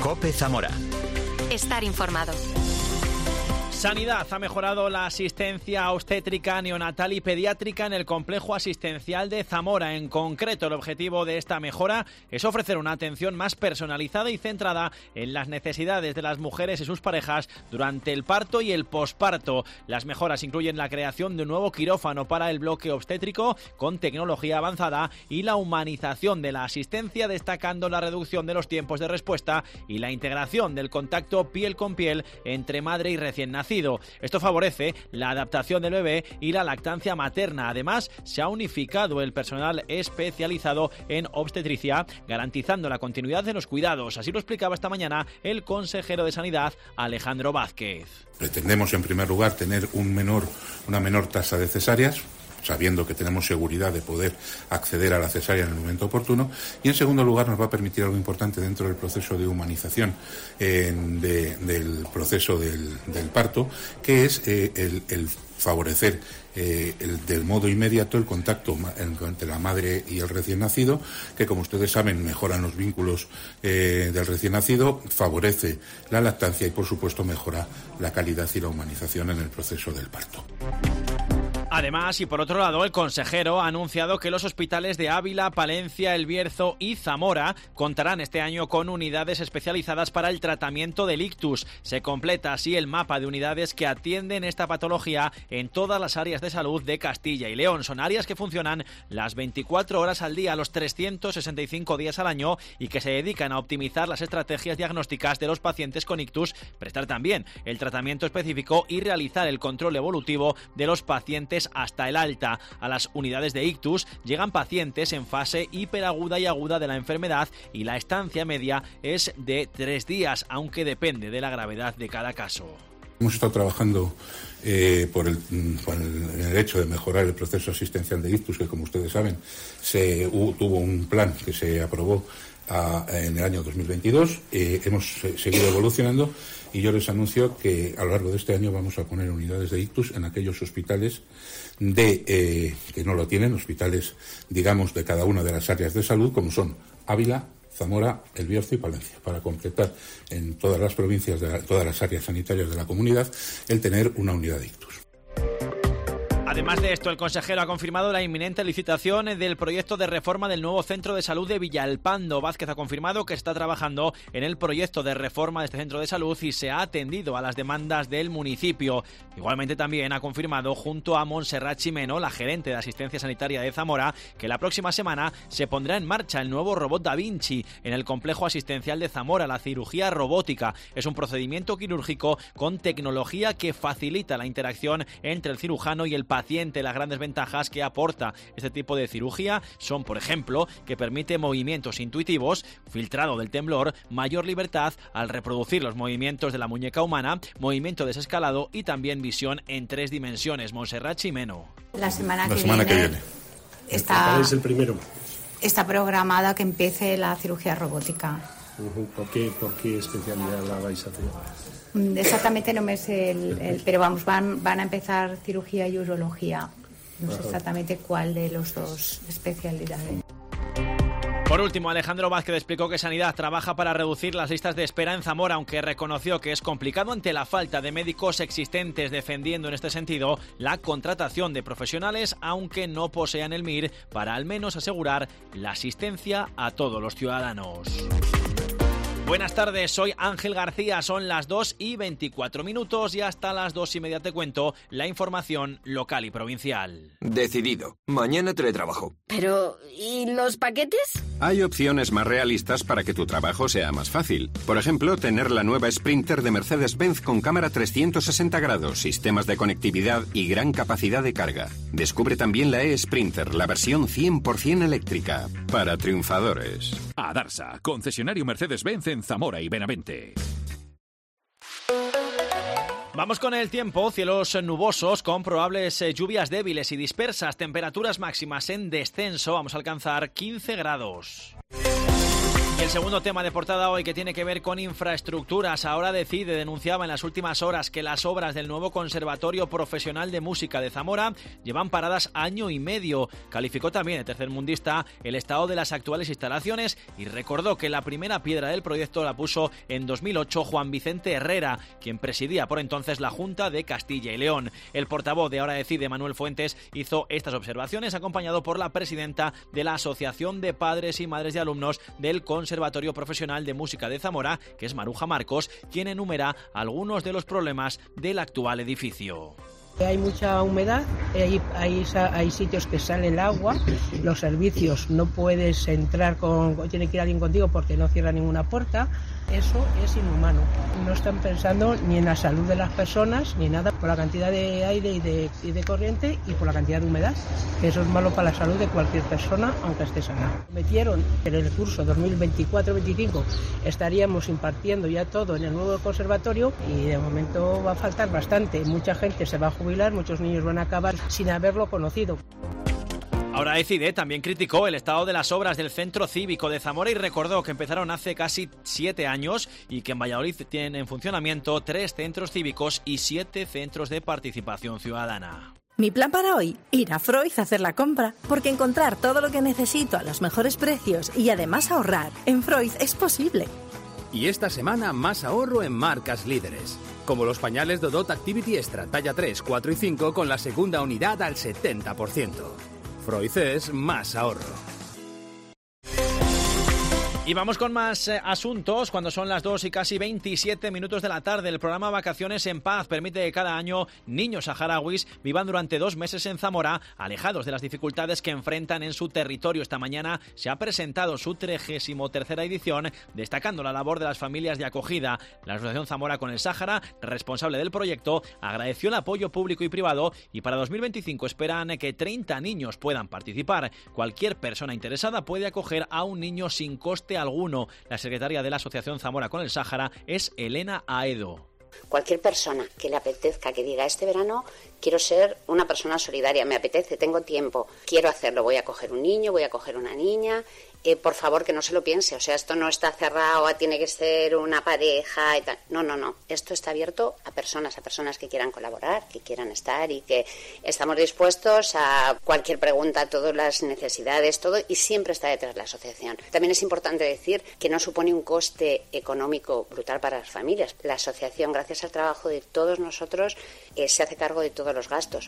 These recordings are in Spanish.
COPE Zamora. Estar informado. Sanidad ha mejorado la asistencia obstétrica, neonatal y pediátrica en el complejo asistencial de Zamora. En concreto, el objetivo de esta mejora es ofrecer una atención más personalizada y centrada en las necesidades de las mujeres y sus parejas durante el parto y el posparto. Las mejoras incluyen la creación de un nuevo quirófano para el bloque obstétrico con tecnología avanzada y la humanización de la asistencia, destacando la reducción de los tiempos de respuesta y la integración del contacto piel con piel entre madre y recién nacido. Esto favorece la adaptación del bebé y la lactancia materna. Además, se ha unificado el personal especializado en obstetricia, garantizando la continuidad de los cuidados. Así lo explicaba esta mañana el consejero de Sanidad, Alejandro Vázquez. Pretendemos, en primer lugar, tener una menor tasa de cesáreas, sabiendo que tenemos seguridad de poder acceder a la cesárea en el momento oportuno, y en segundo lugar nos va a permitir algo importante dentro del proceso de humanización del proceso del parto, que es el favorecer del modo inmediato el contacto entre la madre y el recién nacido, que, como ustedes saben, mejoran los vínculos del recién nacido, favorece la lactancia y, por supuesto, mejora la calidad y la humanización en el proceso del parto. Además, y por otro lado, el consejero ha anunciado que los hospitales de Ávila, Palencia, El Bierzo y Zamora contarán este año con unidades especializadas para el tratamiento del ictus. Se completa así el mapa de unidades que atienden esta patología en todas las áreas de salud de Castilla y León. Son áreas que funcionan las 24 horas al día, los 365 días al año, y que se dedican a optimizar las estrategias diagnósticas de los pacientes con ictus, prestar también el tratamiento específico y realizar el control evolutivo de los pacientes hasta el alta. A las unidades de ictus llegan pacientes en fase hiperaguda y aguda de la enfermedad, y la estancia media es de 3 días, aunque depende de la gravedad de cada caso. Hemos estado trabajando por el hecho de mejorar el proceso asistencial de ictus, que, como ustedes saben, tuvo un plan que se aprobó en el año 2022. Hemos seguido evolucionando, y yo les anuncio que a lo largo de este año vamos a poner unidades de ictus en aquellos hospitales que no lo tienen, hospitales, digamos, de cada una de las áreas de salud, como son Ávila, Zamora, El Bierzo y Palencia, para completar en todas las provincias, todas las áreas sanitarias de la comunidad, el tener una unidad de ictus. Además de esto, el consejero ha confirmado la inminente licitación del proyecto de reforma del nuevo centro de salud de Villalpando. Vázquez ha confirmado que está trabajando en el proyecto de reforma de este centro de salud y se ha atendido a las demandas del municipio. Igualmente también ha confirmado, junto a Montserrat Ximeno, la gerente de asistencia sanitaria de Zamora, que la próxima semana se pondrá en marcha el nuevo robot Da Vinci en el complejo asistencial de Zamora. La cirugía robótica es un procedimiento quirúrgico con tecnología que facilita la interacción entre el cirujano y el paciente. Las grandes ventajas que aporta este tipo de cirugía son, por ejemplo, que permite movimientos intuitivos, filtrado del temblor, mayor libertad al reproducir los movimientos de la muñeca humana, movimiento desescalado y también visión en 3 dimensiones. Montserrat Ximeno. La semana que viene. ¿Cuál es el primero? Está programada que empiece la cirugía robótica. ¿Por qué especialidad la vais a hacer? Exactamente no me sé pero vamos, van a empezar cirugía y urología. No sé exactamente cuál de los dos especialidades. Por último, Alejandro Vázquez explicó que Sanidad trabaja para reducir las listas de espera en Zamora, aunque reconoció que es complicado ante la falta de médicos existentes, defendiendo en este sentido la contratación de profesionales, aunque no posean el MIR, para al menos asegurar la asistencia a todos los ciudadanos. Buenas tardes, soy Ángel García, son las 2:24 y hasta las 2:30 te cuento la información local y provincial. Decidido, mañana teletrabajo. Pero, ¿y los paquetes? Hay opciones más realistas para que tu trabajo sea más fácil. Por ejemplo, tener la nueva Sprinter de Mercedes-Benz con cámara 360 grados, sistemas de conectividad y gran capacidad de carga. Descubre también la e-Sprinter, la versión 100% eléctrica, para triunfadores. Adarsa, concesionario Mercedes-Benz en Zamora y Benavente. Vamos con el tiempo, cielos nubosos con probables lluvias débiles y dispersas, temperaturas máximas en descenso, vamos a alcanzar 15 grados. Y el segundo tema de portada hoy, que tiene que ver con infraestructuras. Ahora Decide denunciaba en las últimas horas que las obras del nuevo Conservatorio Profesional de Música de Zamora llevan paradas año y medio. Calificó también el tercermundista el estado de las actuales instalaciones y recordó que la primera piedra del proyecto la puso en 2008 Juan Vicente Herrera, quien presidía por entonces la Junta de Castilla y León. El portavoz de Ahora Decide, Manuel Fuentes, hizo estas observaciones acompañado por la presidenta de la Asociación de Padres y Madres de Alumnos del Conservatorio Profesional de Música de Zamora, que es Maruja Marcos, quien enumera algunos de los problemas del actual edificio. Hay mucha humedad, hay sitios que sale el agua, los servicios no puedes entrar, tiene que ir alguien contigo porque no cierra ninguna puerta. Eso es inhumano. No están pensando ni en la salud de las personas ni nada, por la cantidad de aire y de corriente y por la cantidad de humedad. Eso es malo para la salud de cualquier persona, aunque esté sana. Metieron en el curso 2024-25 estaríamos impartiendo ya todo en el nuevo conservatorio y de momento va a faltar bastante. Mucha gente se va a jubilar, muchos niños van a acabar sin haberlo conocido. Ahora Decide también criticó el estado de las obras del Centro Cívico de Zamora y recordó que empezaron hace casi 7 años y que en Valladolid tienen en funcionamiento 3 centros cívicos y 7 centros de participación ciudadana. Mi plan para hoy, ir a Freud a hacer la compra, porque encontrar todo lo que necesito a los mejores precios y además ahorrar en Freud es posible. Y esta semana más ahorro en marcas líderes, como los pañales Dodot Activity Extra talla 3, 4 y 5 con la segunda unidad al 70%. Freud es más ahorro. Y vamos con más asuntos cuando son las 2 y casi 27 minutos de la tarde. El programa Vacaciones en Paz permite que cada año niños saharauis vivan durante 2 meses en Zamora, alejados de las dificultades que enfrentan en su territorio. Esta mañana se ha presentado su 33ª edición, destacando la labor de las familias de acogida. La Asociación Zamora con el Sáhara, responsable del proyecto, agradeció el apoyo público y privado y para 2025 esperan que 30 niños puedan participar. Cualquier persona interesada puede acoger a un niño sin coste alguno. La secretaria de la Asociación Zamora con el Sáhara es Elena Aedo. Cualquier persona que le apetezca, que diga este verano quiero ser una persona solidaria, me apetece, tengo tiempo, quiero hacerlo, voy a coger un niño, voy a coger una niña, por favor que no se lo piense, o sea, esto no está cerrado, tiene que ser una pareja y tal. No, esto está abierto a personas que quieran colaborar, que quieran estar y que estamos dispuestos a cualquier pregunta, todas las necesidades, todo, y siempre está detrás de la asociación. También es importante decir que no supone un coste económico brutal para las familias. La asociación, gracias al trabajo de todos nosotros, se hace cargo de todos los gastos.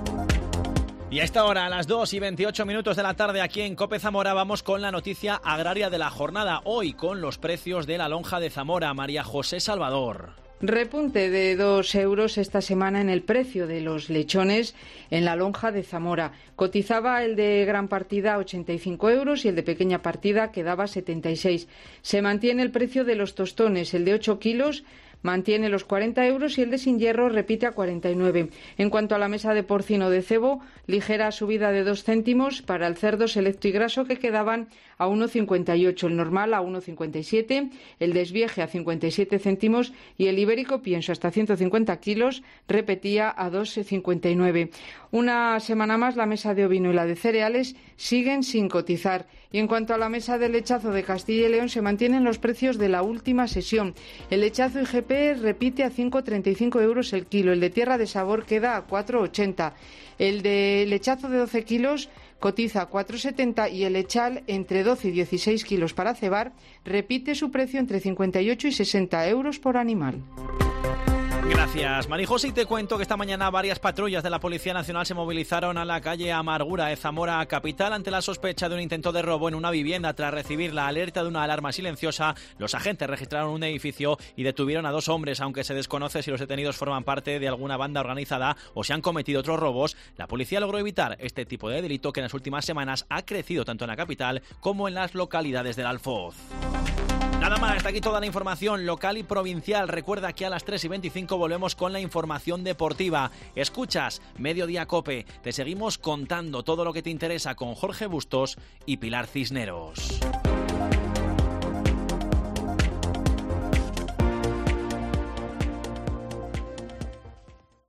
Y a esta hora, a las 2 y 28 minutos de la tarde, aquí en COPE Zamora, vamos con la noticia agraria de la jornada. Hoy con los precios de la lonja de Zamora. María José Salvador. Repunte de 2 euros esta semana en el precio de los lechones en la lonja de Zamora. Cotizaba el de gran partida a 85 euros y el de pequeña partida quedaba 76. Se mantiene el precio de los tostones, el de 8 kilos mantiene los 40 euros y el de sin hierro repite a 49. En cuanto a la mesa de porcino de cebo, ligera subida de 2 céntimos para el cerdo selecto y graso que quedaban a 1,58, el normal a 1,57, el desvieje a 57 céntimos y el ibérico pienso hasta 150 kilos repetía a 2,59. Una semana más la mesa de ovino y la de cereales siguen sin cotizar. Y en cuanto a la mesa de lechazo de Castilla y León, se mantienen los precios de la última sesión. El lechazo IGP repite a 5,35 euros el kilo. El de tierra de sabor queda a 4,80. El de lechazo de 12 kilos cotiza a 4,70 y el lechal entre 12 y 16 kilos para cebar repite su precio entre 58 y 60 euros por animal. Gracias, Marijose, y te cuento que esta mañana varias patrullas de la Policía Nacional se movilizaron a la calle Amargura de Zamora capital ante la sospecha de un intento de robo en una vivienda. Tras recibir la alerta de una alarma silenciosa, los agentes registraron un edificio y detuvieron a 2 hombres, aunque se desconoce si los detenidos forman parte de alguna banda organizada o se han cometido otros robos. La policía logró evitar este tipo de delito que en las últimas semanas ha crecido tanto en la capital como en las localidades del Alfoz. Nada más, hasta aquí toda la información local y provincial. Recuerda que a las 3 y 25 volvemos con la información deportiva. Escuchas Mediodía Cope. Te seguimos contando todo lo que te interesa con Jorge Bustos y Pilar Cisneros.